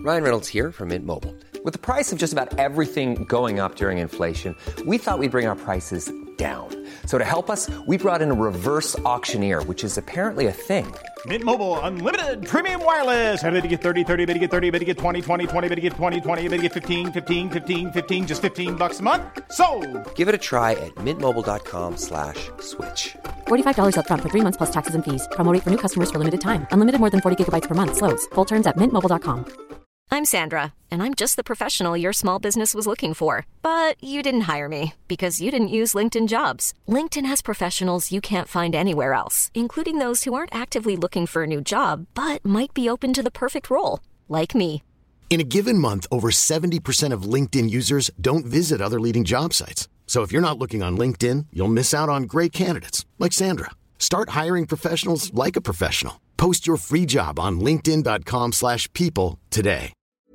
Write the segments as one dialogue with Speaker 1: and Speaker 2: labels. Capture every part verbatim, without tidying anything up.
Speaker 1: Ryan Reynolds here from Mint Mobile. With the price of just about everything going up during inflation, we thought we'd bring our prices down. So to help us, we brought in a reverse auctioneer, which is apparently a thing.
Speaker 2: Mint Mobile Unlimited Premium Wireless. How to get thirty, thirty, how to get thirty, how to get twenty, twenty, twenty, how to get twenty, twenty, how to get fifteen, fifteen, fifteen, fifteen, just fifteen bucks a month? Sold!
Speaker 1: Give it a try at mintmobile.com slash switch.
Speaker 3: forty-five dollars up front for three months plus taxes and fees. Promo rate for new customers for limited time. Unlimited more than forty gigabytes per month. Slows full terms at mint mobile dot com.
Speaker 4: I'm Sandra, and I'm just the professional your small business was looking for. But you didn't hire me because you didn't use LinkedIn Jobs. LinkedIn has professionals you can't find anywhere else, including those who aren't actively looking for a new job, but might be open to the perfect role, like me.
Speaker 5: In a given month, over seventy percent of LinkedIn users don't visit other leading job sites. So if you're not looking on LinkedIn, you'll miss out on great candidates like Sandra. Start hiring professionals like a professional. Post your free job on linkedin.com slash people today.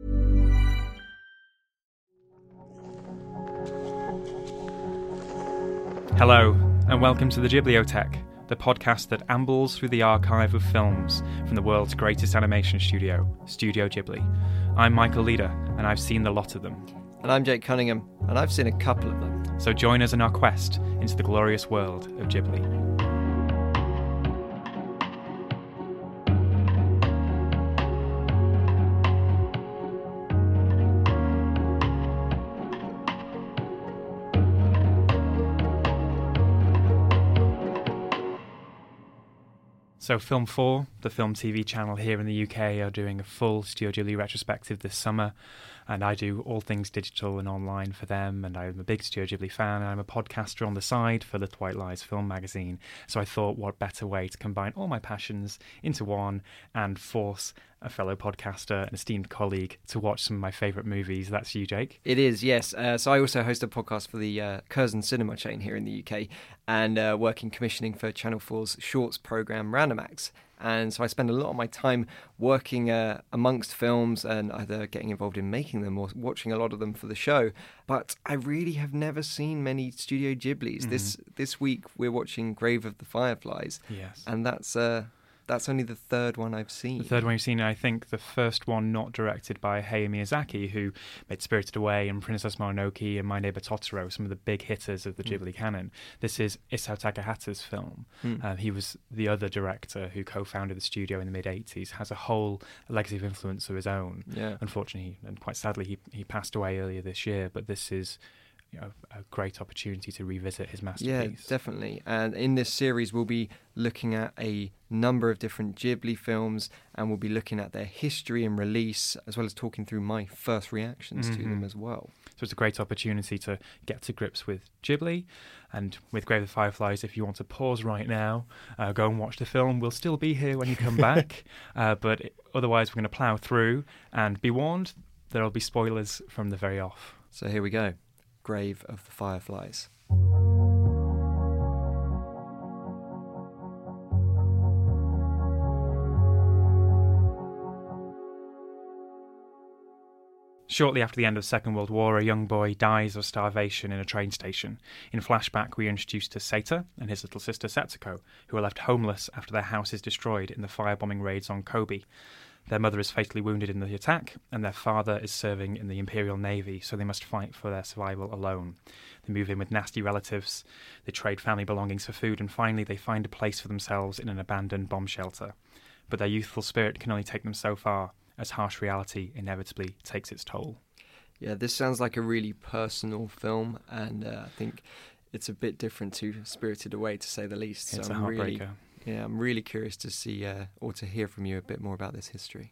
Speaker 6: Hello, and welcome to the Ghibliotheque, the podcast that ambles through the archive of films from the world's greatest animation studio, Studio Ghibli. I'm Michael Leader, and I've seen the lot of them.
Speaker 7: And I'm Jake Cunningham, and I've seen a couple of them.
Speaker 6: So join us in our quest into the glorious world of Ghibli. So Film four, the film T V channel here in the U K, are doing a full Studio Ghibli retrospective this summer, and I do all things digital and online for them, and I'm a big Studio Ghibli fan, and I'm a podcaster on the side for Little White Lies film magazine. So I thought, what better way to combine all my passions into one and force a fellow podcaster, an esteemed colleague, to watch some of my favourite movies. That's you, Jake.
Speaker 7: It is, yes. Uh, so I also host a podcast for the uh, Curzon Cinema chain here in the U K, and uh, work in commissioning for Channel four's shorts programme Randomax. And so I spend a lot of my time working uh, amongst films and either getting involved in making them or watching a lot of them for the show. But I really have never seen many Studio Ghiblis. Mm-hmm. This this week we're watching Grave of the Fireflies.
Speaker 6: Yes.
Speaker 7: And that's uh, that's only the third one I've seen.
Speaker 6: The third one you've seen, I think the first one not directed by Hayao Miyazaki, who made Spirited Away and Princess Mononoke and My Neighbor Totoro, some of the big hitters of the Ghibli mm. canon. This is Isao Takahata's film. Mm. Uh, he was the other director who co-founded the studio in the mid-eighties, has a whole legacy of influence of his own.
Speaker 7: Yeah.
Speaker 6: Unfortunately, and quite sadly, he, he passed away earlier this year, but this is... You know, a great opportunity to revisit his masterpiece.
Speaker 7: Yeah, definitely. And in this series, we'll be looking at a number of different Ghibli films, and we'll be looking at their history and release, as well as talking through my first reactions mm-hmm. to them as well.
Speaker 6: So it's a great opportunity to get to grips with Ghibli, and with Grave of the Fireflies, if you want to pause right now, uh, go and watch the film. We'll still be here when you come back, uh, but otherwise we're going to plough through, and be warned, there'll be spoilers from the very off.
Speaker 7: So here we go. Grave of the Fireflies.
Speaker 6: Shortly after the end of the Second World War, a young boy dies of starvation in a train station. In flashback, we are introduced to Seita and his little sister Setsuko, who are left homeless after their house is destroyed in the firebombing raids on Kobe. Their mother is fatally wounded in the attack, and their father is serving in the Imperial Navy, so they must fight for their survival alone. They move in with nasty relatives, they trade family belongings for food, and finally they find a place for themselves in an abandoned bomb shelter. But their youthful spirit can only take them so far, as harsh reality inevitably takes its toll.
Speaker 7: Yeah, this sounds like a really personal film, and uh, I think it's a bit different to Spirited Away, to say the least.
Speaker 6: It's
Speaker 7: so
Speaker 6: a
Speaker 7: I'm
Speaker 6: heartbreaker.
Speaker 7: Really, yeah, I'm really curious to see uh, or to hear from you a bit more about this history.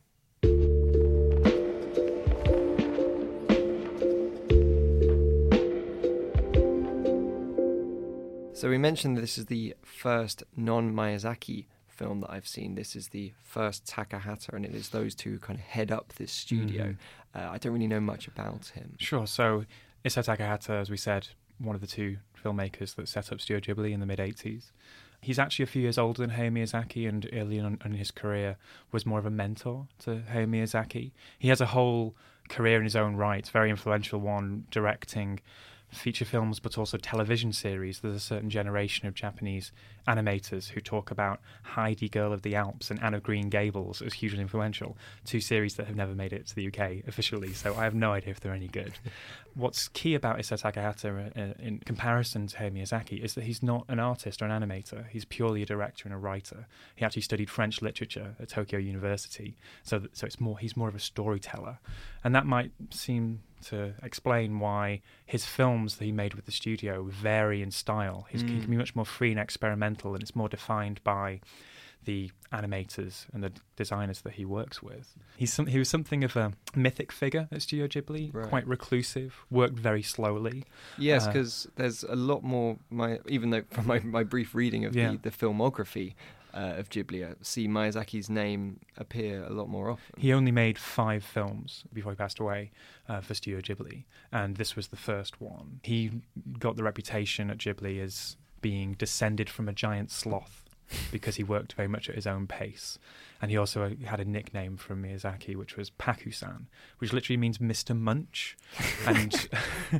Speaker 7: So we mentioned this is the first non-Miyazaki film that I've seen. This is the first Takahata, and it is those two who kind of head up this studio. Mm-hmm. Uh, I don't really know much about him.
Speaker 6: Sure. So Isao Takahata, as we said, one of the two filmmakers that set up Studio Ghibli in the mid-eighties. He's actually a few years older than Hayao Miyazaki, and early on in his career was more of a mentor to Hayao Miyazaki. He has a whole career in his own right, very influential one, directing feature films but also television series. There's a certain generation of Japanese animators who talk about Heidi, Girl of the Alps, and Anne of Green Gables as hugely influential, two series that have never made it to the U K officially, so I have no idea if they're any good. What's key about Isao Takahata uh, in comparison to Hayao Miyazaki is that he's not an artist or an animator. He's purely a director and a writer. He actually studied French literature at Tokyo University, so that, so it's more he's more of a storyteller. And that might seem to explain why his films that he made with the studio vary in style. He's, mm. He can be much more free and experimental, and it's more defined by the animators and the designers that he works with. He's some, he was something of a mythic figure at Studio Ghibli, right. Quite reclusive, worked very slowly.
Speaker 7: Yes, because uh, there's a lot more, my even though from my, my brief reading of yeah. the, the filmography uh, of Ghibli, I see Miyazaki's name appear a lot more often.
Speaker 6: He only made five films before he passed away uh, for Studio Ghibli, and this was the first one. He got the reputation at Ghibli as being descended from a giant sloth, because he worked very much at his own pace. And he also had a nickname from Miyazaki, which was Paku-san, which literally means Mister Munch, and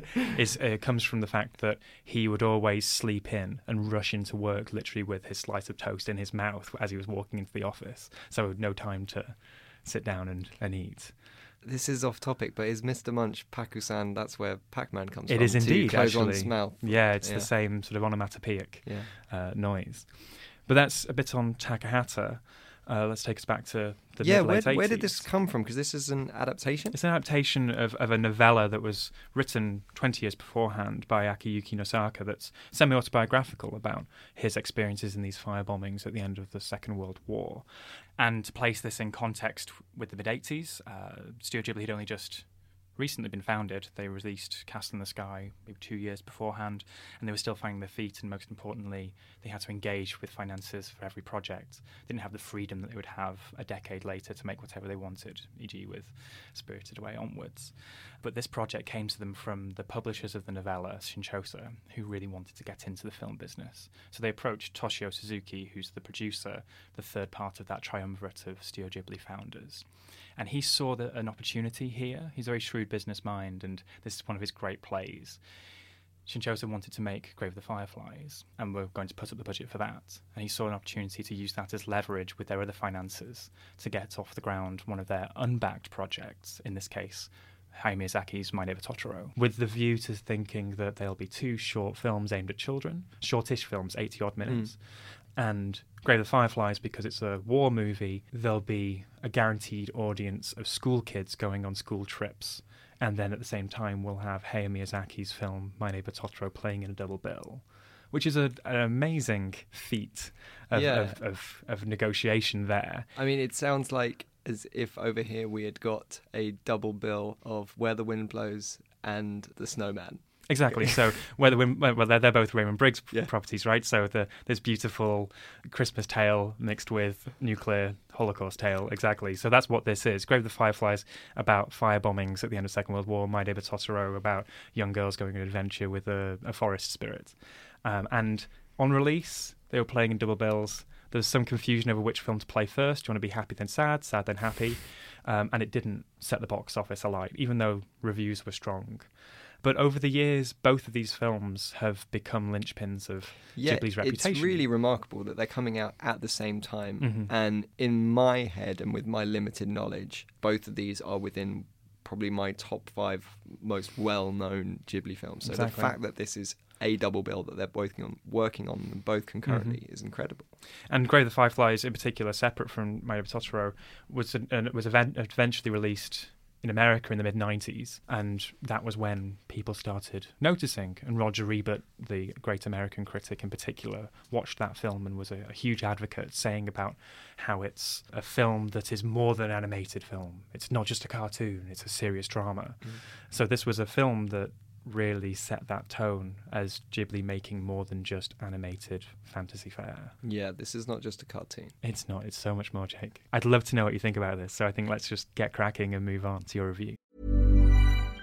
Speaker 6: is uh, comes from the fact that he would always sleep in and rush into work literally with his slice of toast in his mouth as he was walking into the office, so no time to sit down and, and eat.
Speaker 7: This is off topic, but is Mister Munch Paku-san, that's where Pac-Man comes
Speaker 6: it
Speaker 7: from?
Speaker 6: It is indeed,
Speaker 7: to close
Speaker 6: actually.
Speaker 7: one's mouth.
Speaker 6: Yeah, it's
Speaker 7: yeah.
Speaker 6: the same sort of onomatopoeic
Speaker 7: yeah.
Speaker 6: uh, noise. But that's a bit on Takahata. Uh, let's take us back to the
Speaker 7: yeah,
Speaker 6: mid-late
Speaker 7: where,
Speaker 6: eighties.
Speaker 7: where did this come from? Because this is an adaptation?
Speaker 6: It's an adaptation of, of a novella that was written twenty years beforehand by Akiyuki Nosaka that's semi-autobiographical about his experiences in these firebombings at the end of the Second World War. And to place this in context with the mid-eighties, uh, Studio Ghibli had only just recently been founded. They released Castle in the Sky maybe two years beforehand, and they were still finding their feet, and most importantly, they had to engage with finances for every project. They didn't have the freedom that they would have a decade later to make whatever they wanted, for example with Spirited Away onwards. But this project came to them from the publishers of the novella, Shinchosa, who really wanted to get into the film business. So they approached Toshio Suzuki, who's the producer, the third part of that triumvirate of Studio Ghibli founders. And he saw the, an opportunity here. He's a very shrewd business mind, and this is one of his great plays. Shinchosa wanted to make Grave of the Fireflies, and were going to put up the budget for that. And he saw an opportunity to use that as leverage with their other financiers to get off the ground one of their unbacked projects, in this case, Hayao Miyazaki's My Neighbor Totoro, with the view to thinking that there'll be two short films aimed at children, shortish films, eighty-odd minutes, mm. and Grave of the Fireflies, because it's a war movie, there'll be a guaranteed audience of school kids going on school trips. And then at the same time, we'll have Hayao Miyazaki's film My Neighbor Totoro playing in a double bill, which is a, an amazing feat of,
Speaker 7: yeah.
Speaker 6: of, of, of negotiation there.
Speaker 7: I mean, it sounds like as if over here we had got a double bill of Where the Wind Blows and The Snowman.
Speaker 6: Exactly. So, where the wind, well, they're, they're both Raymond Briggs
Speaker 7: yeah.
Speaker 6: properties, right? So, the, there's beautiful Christmas Tale mixed with nuclear Holocaust tale. Exactly. So, that's what this is. Grave of the Fireflies about fire bombings at the end of the Second World War. My Neighbor Totoro about young girls going on an adventure with a, a forest spirit. Um, and on release, they were playing in double bills. There was some confusion over which film to play first. Do you want to be happy then sad, sad then happy? Um, and it didn't set the box office alight, even though reviews were strong. But over the years, both of these films have become linchpins of
Speaker 7: yeah,
Speaker 6: Ghibli's reputation.
Speaker 7: It's really remarkable that they're coming out at the same time.
Speaker 6: Mm-hmm.
Speaker 7: And in my head and with my limited knowledge, both of these are within probably my top five most well-known Ghibli films. So
Speaker 6: exactly.
Speaker 7: the fact that this is a double bill that they're both on, working on them both concurrently mm-hmm. is incredible.
Speaker 6: And Grave of the Fireflies, in particular, separate from My Neighbor Totoro, was, uh, was event- eventually released in America in the mid nineties, and that was when people started noticing. And Roger Ebert, the great American critic in particular, watched that film and was a, a huge advocate, saying about how it's a film that is more than an animated film. It's not just a cartoon, it's a serious drama. Mm. So this was a film that really set that tone as Ghibli making more than just animated fantasy fare.
Speaker 7: Yeah, this is not just a cartoon.
Speaker 6: It's not. It's so much more, Jake. I'd love to know what you think about this, so I think let's just get cracking and move on to your review.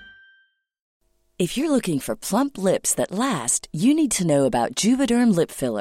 Speaker 8: If you're looking for plump lips that last, you need to know about Juvederm lip fillers.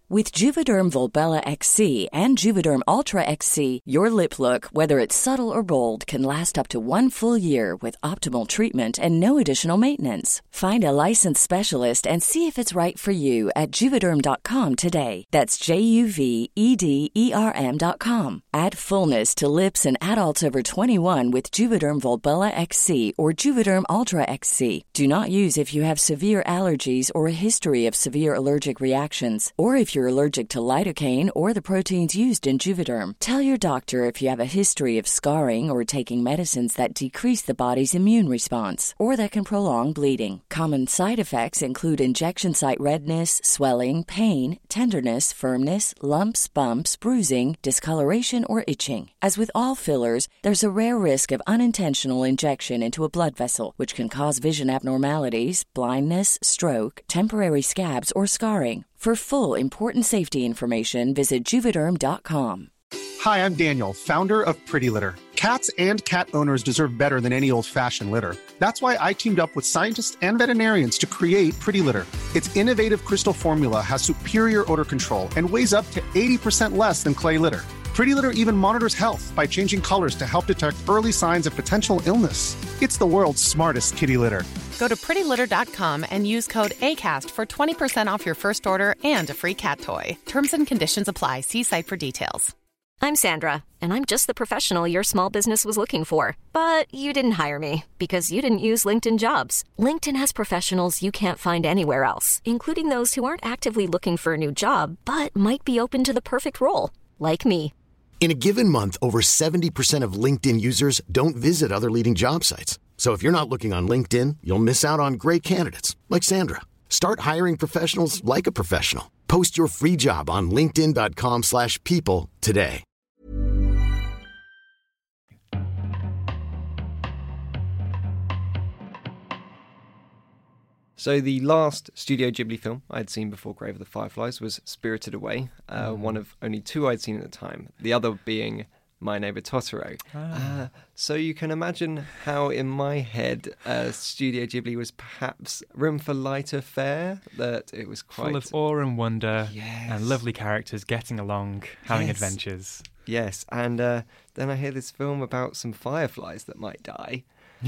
Speaker 8: With Juvederm Volbella X C and Juvederm Ultra X C, your lip look, whether it's subtle or bold, can last up to one full year with optimal treatment and no additional maintenance. Find a licensed specialist and see if it's right for you at Juvederm dot com today. That's J U V E D E R M dot com. Add fullness to lips in adults over twenty-one with Juvederm Volbella X C or Juvederm Ultra X C. Do not use if you have severe allergies or a history of severe allergic reactions, or if you're allergic to lidocaine or the proteins used in Juvederm. Tell your doctor if you have a history of scarring or taking medicines that decrease the body's immune response or that can prolong bleeding. Common side effects include injection site redness, swelling, pain, tenderness, firmness, lumps, bumps, bruising, discoloration, or itching. As with all fillers, there's a rare risk of unintentional injection into a blood vessel, which can cause vision abnormalities, blindness, stroke, temporary scabs, or scarring. For full, important safety information, visit Juvederm dot com.
Speaker 9: Hi, I'm Daniel, founder of Pretty Litter. Cats and cat owners deserve better than any old-fashioned litter. That's why I teamed up with scientists and veterinarians to create Pretty Litter. Its innovative crystal formula has superior odor control and weighs up to eighty percent less than clay litter. Pretty Litter even monitors health by changing colors to help detect early signs of potential illness. It's the world's smartest kitty litter.
Speaker 10: Go to pretty litter dot com and use code ACAST for twenty percent off your first order and a free cat toy. Terms and conditions apply. See site for details.
Speaker 4: I'm Sandra, and I'm just the professional your small business was looking for. But you didn't hire me because you didn't use LinkedIn Jobs. LinkedIn has professionals you can't find anywhere else, including those who aren't actively looking for a new job, but might be open to the perfect role, like me.
Speaker 5: In a given month, over seventy percent of LinkedIn users don't visit other leading job sites. So if you're not looking on LinkedIn, you'll miss out on great candidates like Sandra. Start hiring professionals like a professional. Post your free job on linkedin dot com slash people today.
Speaker 7: So the last Studio Ghibli film I'd seen before Grave of the Fireflies was Spirited Away, uh, mm. one of only two I'd seen at the time, the other being My Neighbor Totoro. Ah. Uh, so you can imagine how in my head uh, Studio Ghibli was perhaps room for lighter fare, that it was quite...
Speaker 6: full of awe and wonder,
Speaker 7: yes.
Speaker 6: and lovely characters getting along, having
Speaker 7: yes.
Speaker 6: adventures.
Speaker 7: Yes, and uh, then I hear this film about some fireflies that might die,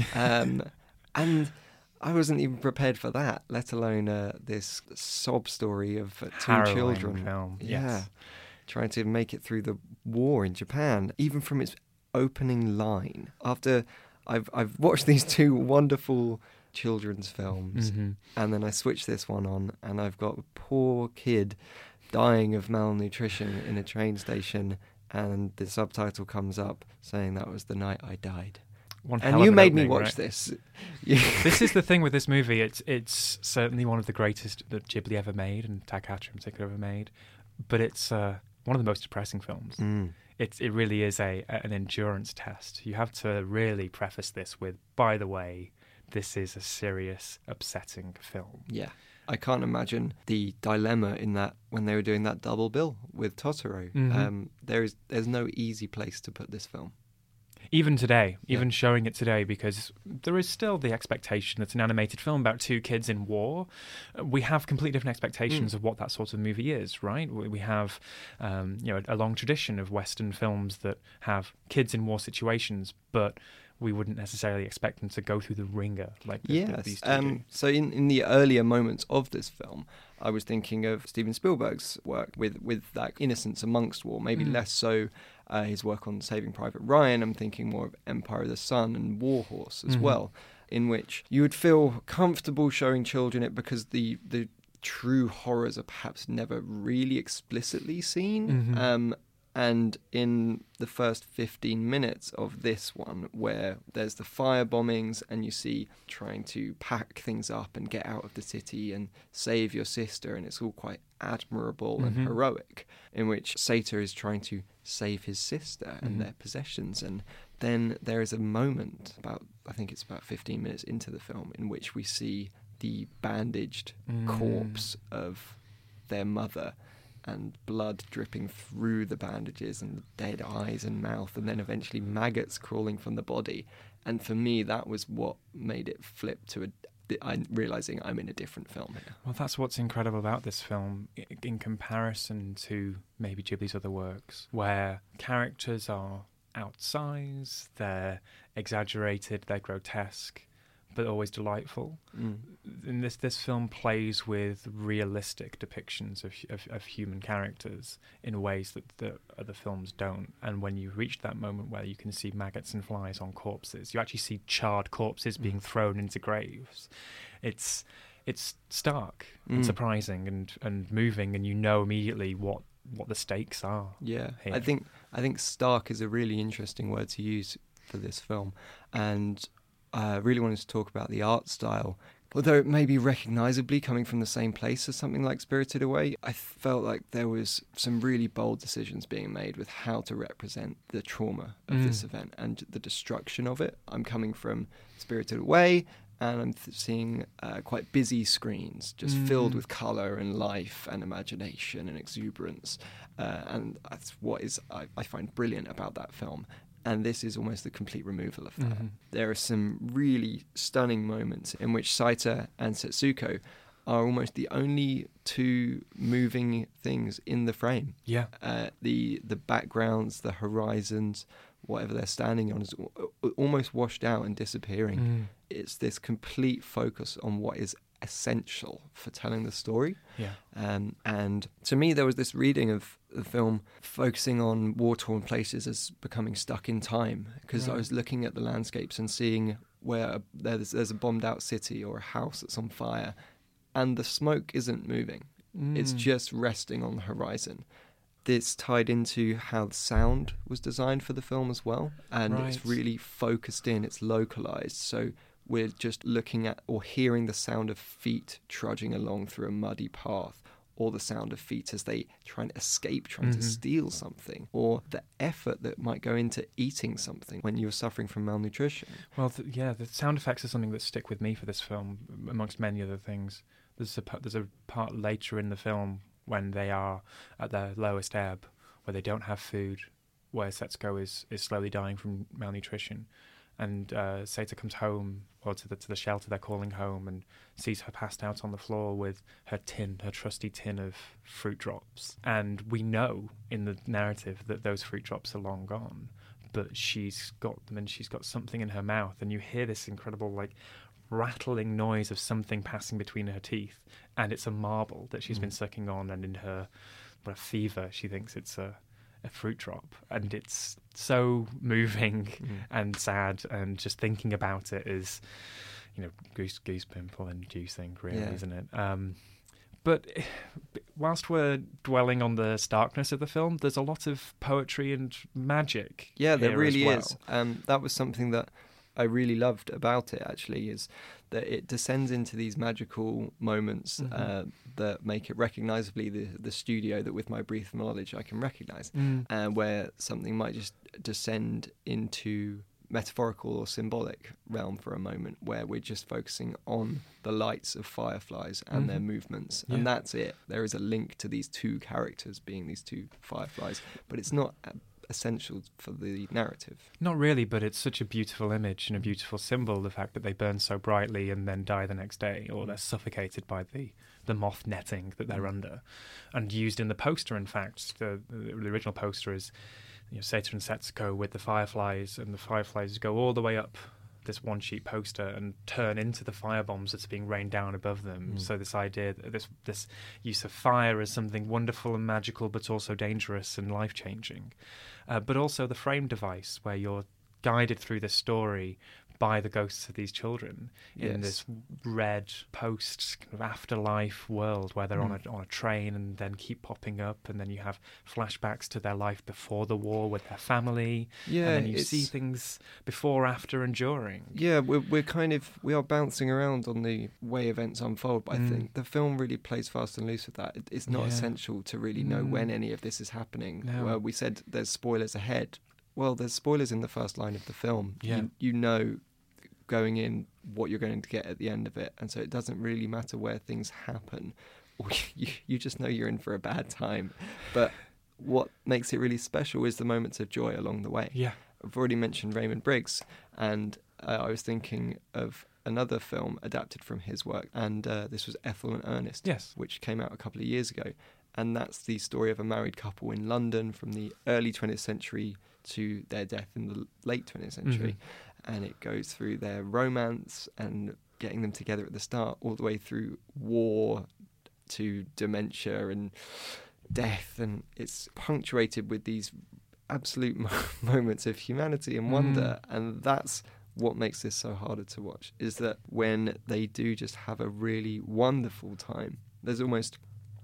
Speaker 7: um, and... I wasn't even prepared for that, let alone uh, this sob story of uh, two
Speaker 6: Harrowing
Speaker 7: children.
Speaker 6: Film.
Speaker 7: Yeah,
Speaker 6: yes.
Speaker 7: Trying to make it through the war in Japan, even from its opening line. After I've I've watched these two wonderful children's films,
Speaker 6: mm-hmm.
Speaker 7: and then I switch this one on, and I've got a poor kid dying of malnutrition in a train station, and the subtitle comes up saying that was the night I died.
Speaker 6: One
Speaker 7: and
Speaker 6: hell
Speaker 7: you
Speaker 6: of an
Speaker 7: made
Speaker 6: opening,
Speaker 7: me watch
Speaker 6: right?
Speaker 7: this.
Speaker 6: This is the thing with this movie. It's it's certainly one of the greatest that Ghibli ever made, and Takahata in particular ever made. But it's uh, one of the most depressing films.
Speaker 7: Mm.
Speaker 6: It it really is a an endurance test. You have to really preface this with, by the way, this is a serious, upsetting film.
Speaker 7: Yeah. I can't imagine the dilemma in that when they were doing that double bill with Totoro.
Speaker 6: Mm-hmm.
Speaker 7: Um, there is there's no easy place to put this film.
Speaker 6: Even today, even
Speaker 7: yeah.
Speaker 6: showing it today, because there is still the expectation that an animated film about two kids in war, we have completely different expectations mm. of what that sort of movie is, right? We have, um, you know, a long tradition of Western films that have kids in war situations, but we wouldn't necessarily expect them to go through the ringer like this,
Speaker 7: yes.
Speaker 6: these two
Speaker 7: um,
Speaker 6: do.
Speaker 7: So in, in the earlier moments of this film, I was thinking of Steven Spielberg's work with, with that innocence amongst war, maybe mm. less so uh, his work on Saving Private Ryan. I'm thinking more of Empire of the Sun and War Horse as mm-hmm. well, in which you would feel comfortable showing children it because the, the true horrors are perhaps never really explicitly seen.
Speaker 6: Mm-hmm.
Speaker 7: Um, and in the first fifteen minutes of this one, where there's the fire bombings and you see trying to pack things up and get out of the city and save your sister, and it's all quite admirable mm-hmm. and heroic, in which Sato is trying to save his sister and
Speaker 6: mm-hmm.
Speaker 7: their possessions. And then there is a moment, about I think it's about fifteen minutes into the film, in which we see the bandaged mm. corpse of their mother, and blood dripping through the bandages and dead eyes and mouth, and then eventually maggots crawling from the body. And for me, that was what made it flip to a I'm realising I'm in a different film here.
Speaker 6: Well, that's what's incredible about this film in comparison to maybe Ghibli's other works, where characters are outsized, they're exaggerated, they're grotesque, but always delightful. Mm. And this this film plays with realistic depictions of, of of human characters in ways that the other films don't. And when you reach that moment where you can see maggots and flies on corpses, you actually see charred corpses mm. being thrown into graves. It's it's stark mm. and surprising and, and moving, and you know immediately what, what the stakes are.
Speaker 7: Yeah,
Speaker 6: here.
Speaker 7: I think I think stark is a really interesting word to use for this film, and I uh, really wanted to talk about the art style. Although it may be recognisably coming from the same place as something like Spirited Away, I felt like there was some really bold decisions being made with how to represent the trauma of mm. this event and the destruction of it. I'm coming from Spirited Away, and I'm th- seeing uh, quite busy screens, just mm. filled with colour and life and imagination and exuberance. Uh, and that's what is I, I find brilliant about that film. And this is almost the complete removal of that. Mm-hmm. There are some really stunning moments in which Saita and Setsuko are almost the only two moving things in the frame.
Speaker 6: Yeah.
Speaker 7: Uh, the the backgrounds, the horizons, whatever they're standing on is almost washed out and disappearing. Mm. It's this complete focus on what is essential for telling the story.
Speaker 6: Yeah.
Speaker 7: Um, and to me, there was this reading of the film focusing on war-torn places as becoming stuck in time, because right. I was looking at the landscapes and seeing where there's, there's a bombed-out city or a house that's on fire, and the smoke isn't moving. Mm. It's just resting on the horizon. This tied into how the sound was designed for the film as well, and right. it's really focused in, it's localised, so we're just looking at or hearing the sound of feet trudging along through a muddy path, or the sound of feet as they try and escape, trying mm-hmm. to steal something, or the effort that might go into eating something when you're suffering from malnutrition.
Speaker 6: Well, th- yeah, the sound effects are something that stick with me for this film, amongst many other things. There's a, there's a part later in the film when they are at their lowest ebb, where they don't have food, where Setsuko is, is slowly dying from malnutrition. And uh, Saita comes home, or to the to the shelter they're calling home, and sees her passed out on the floor with her tin, her trusty tin of fruit drops. And we know in the narrative that those fruit drops are long gone, but she's got them, and she's got something in her mouth, and you hear this incredible, like, rattling noise of something passing between her teeth, and it's a marble that she's mm. been sucking on, and in her what, fever, she thinks it's a... a fruit drop, and it's so moving mm. and sad, and just thinking about it is, you know, goose goose pimple inducing, really, yeah. isn't it? Um, but whilst we're dwelling on the starkness of the film, there's a lot of poetry and magic.
Speaker 7: Yeah, there really
Speaker 6: well.
Speaker 7: is. Um, that was something that I really loved about it, actually, is that it descends into these magical moments mm-hmm. uh, that make it recognisably the, the studio that with my brief knowledge I can recognise, mm. uh, where something might just descend into metaphorical or symbolic realm for a moment, where we're just focusing on the lights of fireflies and mm-hmm. their movements, yeah. and that's it. There is a link to these two characters being these two fireflies, but it's not essential for the narrative.
Speaker 6: Not really, but it's such a beautiful image and a beautiful symbol, the fact that they burn so brightly and then die the next day, or they're suffocated by the, the moth netting that they're under. And used in the poster, in fact, the, the original poster is, you know, Saita and Setsuko with the fireflies, and the fireflies go all the way up this one sheet poster and turn into the fire bombs that's being rained down above them. Mm. So this idea, this this use of fire as something wonderful and magical, but also dangerous and life-changing. Uh, but also the frame device, where you're guided through this story by the ghosts of these children in yes. this red post kind of afterlife world, where they're mm. on a on a train and then keep popping up, and then you have flashbacks to their life before the war with their family,
Speaker 7: yeah,
Speaker 6: and then you see things before, after, and during.
Speaker 7: Yeah, we're we're kind of we are bouncing around on the way events unfold, but mm. I think the film really plays fast and loose with that. It, it's not yeah. essential to really know mm. when any of this is happening.
Speaker 6: No.
Speaker 7: Well, we said there's spoilers ahead. Well, there's spoilers in the first line of the film.
Speaker 6: Yeah.
Speaker 7: You, you know going in what you're going to get at the end of it, and so it doesn't really matter where things happen, or you, you just know you're in for a bad time. But what makes it really special is the moments of joy along the way.
Speaker 6: Yeah,
Speaker 7: I've already mentioned Raymond Briggs, and uh, I was thinking of another film adapted from his work, and uh, this was Ethel and Ernest,
Speaker 6: yes,
Speaker 7: which came out a couple of years ago. And that's the story of a married couple in London from the early twentieth century to their death in the late twentieth century. Mm-hmm. And it goes through their romance and getting them together at the start, all the way through war to dementia and death. And it's punctuated with these absolute moments of humanity and wonder. Mm. And that's what makes this so harder to watch, is that when they do just have a really wonderful time, there's almost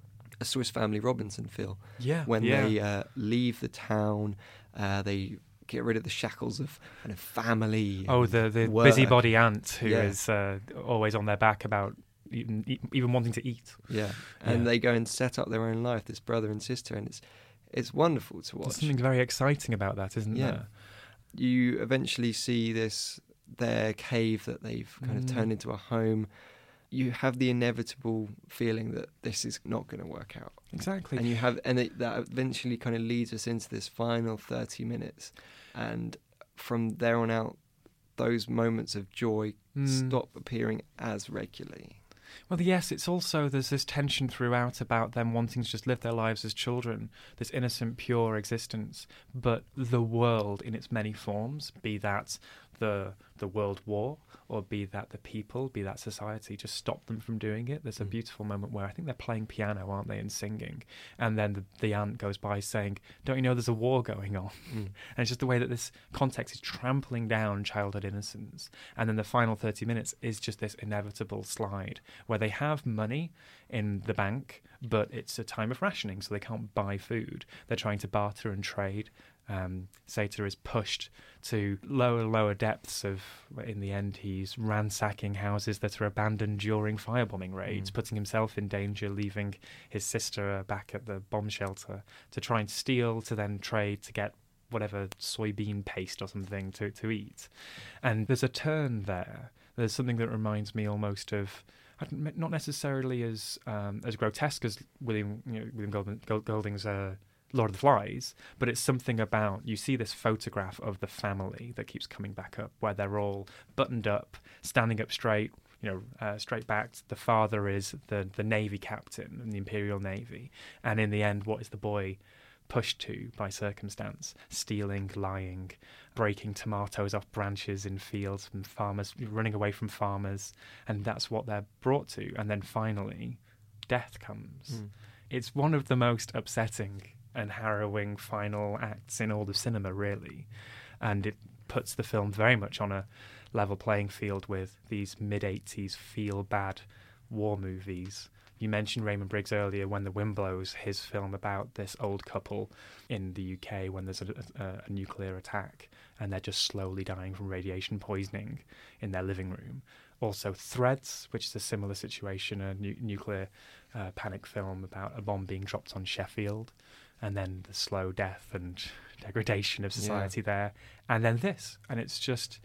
Speaker 7: a Swiss Family Robinson feel.
Speaker 6: Yeah,
Speaker 7: when
Speaker 6: yeah.
Speaker 7: they uh, leave the town, uh, they get rid of the shackles of kind of family.
Speaker 6: Oh, the the
Speaker 7: work.
Speaker 6: busybody aunt who
Speaker 7: yeah.
Speaker 6: is uh, always on their back about even even wanting to eat.
Speaker 7: Yeah, and
Speaker 6: yeah.
Speaker 7: they go and set up their own life, this brother and sister, and it's it's wonderful to watch.
Speaker 6: There's something very exciting about that, isn't
Speaker 7: yeah.
Speaker 6: there?
Speaker 7: You eventually see this their cave that they've kind
Speaker 6: mm.
Speaker 7: of turned into a home. You have the inevitable feeling that this is not going to work out.
Speaker 6: Exactly.
Speaker 7: And you have, and it, that eventually kind of leads us into this final thirty minutes. And from there on out, those moments of joy mm. stop appearing as regularly.
Speaker 6: Well, yes, it's also, there's this tension throughout about them wanting to just live their lives as children, this innocent, pure existence, but the world in its many forms, be that the the world war, or be that the people, be that society, just stop them from doing it. There's a beautiful moment where I think they're playing piano, aren't they, and singing, and then the, the aunt goes by saying, don't you know there's a war going on? Mm. And it's just the way that this context is trampling down childhood innocence. And then the final thirty minutes is just this inevitable slide where they have money in the bank, but it's a time of rationing, so they can't buy food. They're trying to barter and trade. Um, Seta is pushed to lower, lower depths of, in the end, he's ransacking houses that are abandoned during firebombing raids, mm. putting himself in danger, leaving his sister back at the bomb shelter to try and steal, to then trade, to get whatever soybean paste or something to, to eat. And there's a turn there. There's something that reminds me almost of, not necessarily as um, as grotesque as William, you know, William Golding, Golding's uh, Lord of the Flies, but it's something about, you see this photograph of the family that keeps coming back up, where they're all buttoned up, standing up straight, you know, uh, straight backed. The father is the, the Navy captain in the Imperial Navy, and in the end, what is the boy pushed to by circumstance? Stealing, lying, breaking tomatoes off branches in fields from farmers, running away from farmers, and that's what they're brought to. And then finally, death comes. Mm. It's one of the most upsetting and harrowing final acts in all of cinema, really. And it puts the film very much on a level playing field with these mid-eighties feel-bad war movies. You mentioned Raymond Briggs earlier, When the Wind Blows, his film about this old couple in the U K when there's a, a, a nuclear attack and they're just slowly dying from radiation poisoning in their living room. Also Threads, which is a similar situation, a nu- nuclear uh, panic film about a bomb being dropped on Sheffield, and then the slow death and degradation of society yeah. there. And then this, and it's just...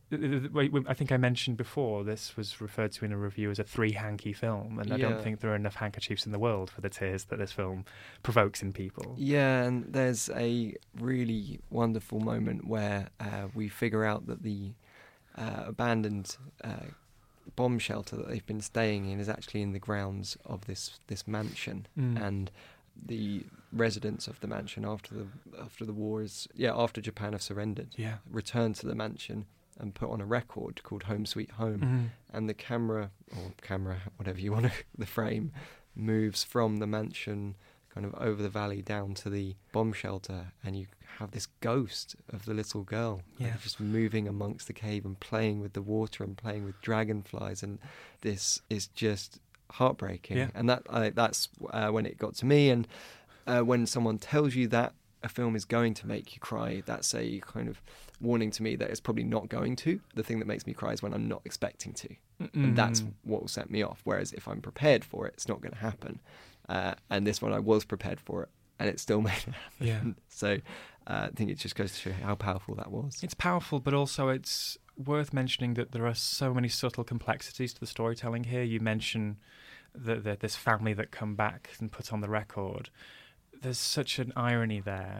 Speaker 6: I think I mentioned before, this was referred to in a review as a three-hanky film, and I yeah. don't think there are enough handkerchiefs in the world for the tears that this film provokes in people.
Speaker 7: Yeah, and there's a really wonderful moment where uh, we figure out that the uh, abandoned uh, bomb shelter that they've been staying in is actually in the grounds of this, this mansion, mm. and the residents of the mansion after the after the war is yeah after Japan have surrendered,
Speaker 6: yeah.
Speaker 7: return to the mansion and put on a record called Home Sweet Home.
Speaker 6: Mm-hmm.
Speaker 7: And the camera, or camera, whatever you want to, the frame, moves from the mansion kind of over the valley down to the bomb shelter, and you have this ghost of the little girl
Speaker 6: yeah.
Speaker 7: just moving amongst the cave and playing with the water and playing with dragonflies, and this is just heartbreaking.
Speaker 6: Yeah.
Speaker 7: And that I, that's uh, when it got to me, and uh, when someone tells you that a film is going to make you cry, that's a kind of warning to me that it's probably not going to. The thing that makes me cry is when I'm not expecting to. Mm-mm. And that's what will set me off. Whereas if I'm prepared for it, it's not going to happen. Uh, and this one, I was prepared for it, and it still made it happen.
Speaker 6: Yeah.
Speaker 7: So uh, I think it just goes to show how powerful that was.
Speaker 6: It's powerful, but also it's worth mentioning that there are so many subtle complexities to the storytelling here. You mention the, the, this family that come back and put on the record. There's such an irony there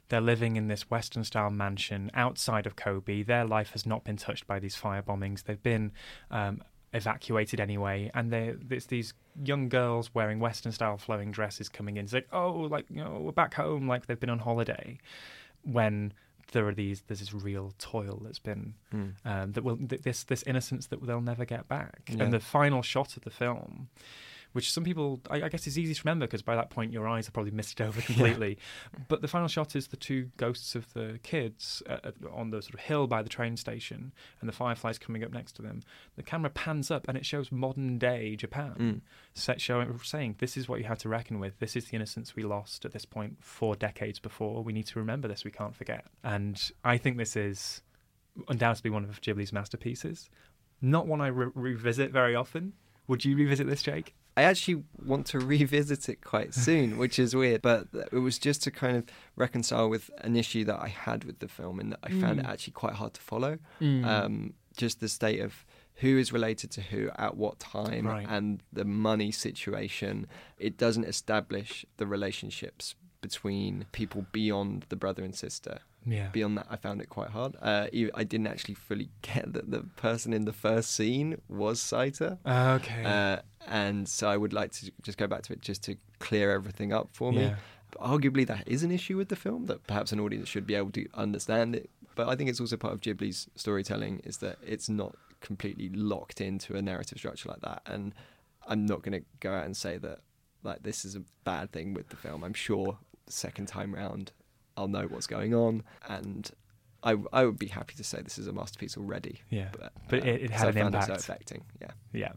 Speaker 6: They're living in this Western-style mansion outside of Kobe. Their life has not been touched by these fire bombings. They've been um, evacuated anyway, and it's these young girls wearing Western-style flowing dresses coming in. It's like, oh, like, you know, we're back home, like they've been on holiday. When there are these, there's this real toil that's been mm. um, that will th- this this innocence that they'll never get back. Yeah. And the final shot of the film, which some people, I, I guess, is easy to remember because by that point your eyes have probably missed it over completely. Yeah. But the final shot is the two ghosts of the kids uh, on the sort of hill by the train station, and the fireflies coming up next to them. The camera pans up and it shows modern day Japan, mm. set showing, saying this is what you have to reckon with. This is the innocence we lost at this point four decades before. We need to remember this. We can't forget. And I think this is undoubtedly one of Ghibli's masterpieces. Not one I re- revisit very often. Would you revisit this, Jake?
Speaker 7: I actually want to revisit it quite soon, which is weird, but it was just to kind of reconcile with an issue that I had with the film, in that I mm. found it actually quite hard to follow. Mm. Um, just the state of who is related to who at what time, right. and the money situation. It doesn't establish the relationships between people beyond the brother and sister.
Speaker 6: Yeah.
Speaker 7: Beyond that, I found it quite hard. Uh, I didn't actually fully get that the person in the first scene was Saita.
Speaker 6: Uh, okay.
Speaker 7: Uh, and so I would like to just go back to it just to clear everything up for me.
Speaker 6: Yeah.
Speaker 7: But arguably, that is an issue with the film, that perhaps an audience should be able to understand it. But I think it's also part of Ghibli's storytelling, is that it's not completely locked into a narrative structure like that. And I'm not going to go out and say that like this is a bad thing with the film. I'm sure the second time round I'll know what's going on, and I, I would be happy to say this is a masterpiece already.
Speaker 6: Yeah,
Speaker 7: but,
Speaker 6: but
Speaker 7: uh,
Speaker 6: it, it had
Speaker 7: so
Speaker 6: an
Speaker 7: I found
Speaker 6: impact.
Speaker 7: It so affecting. Yeah,
Speaker 6: yeah.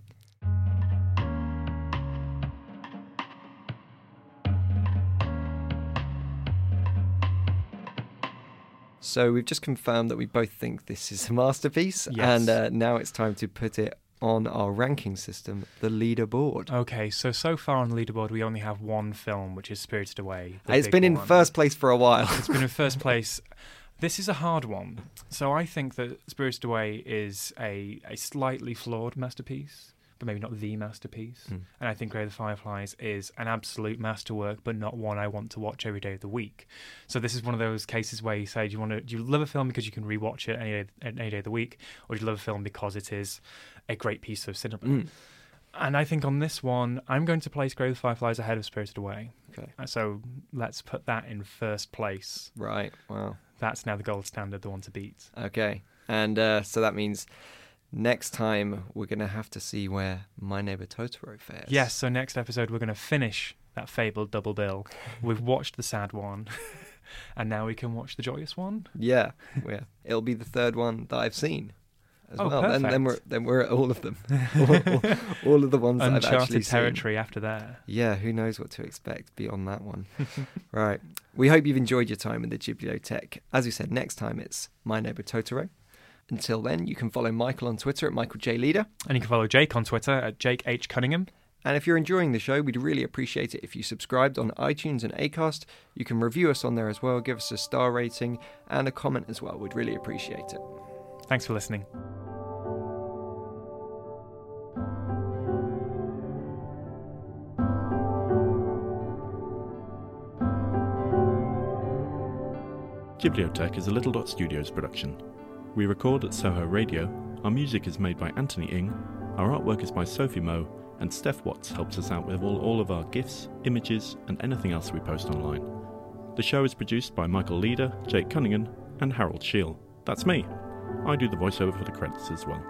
Speaker 7: So we've just confirmed that we both think this is a masterpiece,
Speaker 6: yes.
Speaker 7: and uh, now it's time to put it on our ranking system, the leaderboard.
Speaker 6: Okay, so so far on the leaderboard we only have one film, which is Spirited Away.
Speaker 7: It's been in
Speaker 6: one.
Speaker 7: first place for a while.
Speaker 6: It's been in first place. This is a hard one. So I think that Spirited Away is a, a slightly flawed masterpiece, but maybe not the masterpiece. Mm. And I think Grave of the Fireflies is an absolute masterwork, but not one I want to watch every day of the week. So this is one of those cases where you say, do you want to? Do you love a film because you can rewatch it any day, any day of the week, or do you love a film because it is a great piece of cinema? Mm. And I think on this one, I'm going to place Grave of the Fireflies ahead of Spirited Away.
Speaker 7: Okay.
Speaker 6: So let's put that in first place.
Speaker 7: Right. Wow.
Speaker 6: That's now the gold standard, the one to beat.
Speaker 7: Okay. And uh, so that means next time we're going to have to see where My Neighbor Totoro fares.
Speaker 6: Yes, so next episode we're going to finish that fabled double bill. We've watched the sad one, and now we can watch the joyous one.
Speaker 7: Yeah, yeah. It'll be the third one that I've seen as
Speaker 6: oh,
Speaker 7: well.
Speaker 6: Perfect.
Speaker 7: Then, then we're then we're at all of them, all, all, all of the ones that I've actually
Speaker 6: Uncharted territory
Speaker 7: seen.
Speaker 6: After that.
Speaker 7: Yeah, who knows what to expect beyond that one. Right. We hope you've enjoyed your time in the Ghibliotheque. As we said, next time it's My Neighbor Totoro. Until then, you can follow Michael on Twitter at Michael J. Leader.
Speaker 6: And you can follow Jake on Twitter at Jake H. Cunningham.
Speaker 7: And if you're enjoying the show, we'd really appreciate it if you subscribed on iTunes and Acast. You can review us on there as well, give us a star rating and a comment as well. We'd really appreciate it.
Speaker 6: Thanks for listening.
Speaker 11: Ghibliotheque is a Little Dot Studios production. We record at Soho Radio, our music is made by Anthony Ing, our artwork is by Sophie Moe, and Steph Watts helps us out with all, all of our GIFs, images, and anything else we post online. The show is produced by Michael Leader, Jake Cunningham, and Harold Scheel. That's me. I do the voiceover for the credits as well.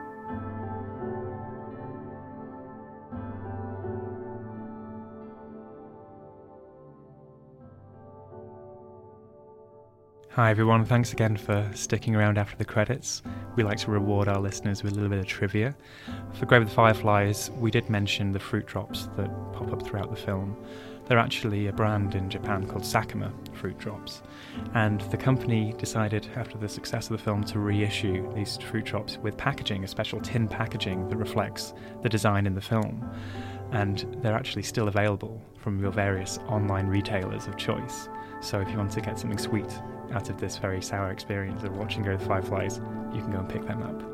Speaker 6: Hi everyone, thanks again for sticking around after the credits. We like to reward our listeners with a little bit of trivia. For Grave of the Fireflies, we did mention the fruit drops that pop up throughout the film. They're actually a brand in Japan called Sakuma Fruit Drops. And the company decided, after the success of the film, to reissue these fruit drops with packaging, a special tin packaging that reflects the design in the film. And they're actually still available from your various online retailers of choice. So if you want to get something sweet out of this very sour experience of watching Grave of the Fireflies, you can go and pick them up.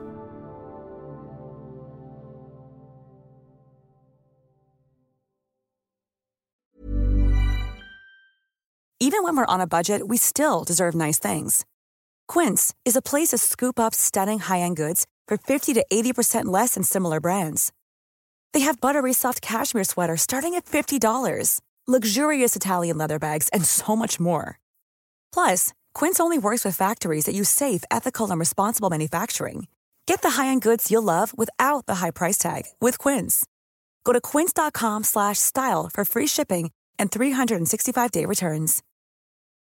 Speaker 12: even when we're on a budget, we still deserve nice things. Quince is a place to scoop up stunning high-end goods for fifty to eighty percent less than similar brands. They have buttery soft cashmere sweaters starting at fifty dollars, luxurious Italian leather bags, and so much more. Plus, Quince only works with factories that use safe, ethical, and responsible manufacturing. Get the high-end goods you'll love without the high price tag with Quince. Go to quince.com slash style for free shipping and three sixty-five day returns.